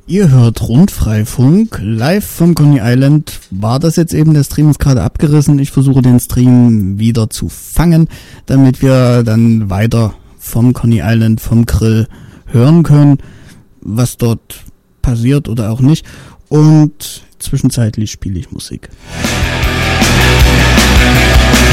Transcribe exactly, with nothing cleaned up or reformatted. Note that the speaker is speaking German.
Ihr hört Rundfreifunk, live vom Coney Island. War das jetzt eben, der Stream ist gerade abgerissen. Ich versuche den Stream wieder zu fangen, damit wir dann weiter vom Coney Island, vom Grill hören können, was dort passiert oder auch nicht. Und zwischenzeitlich spiele ich Musik.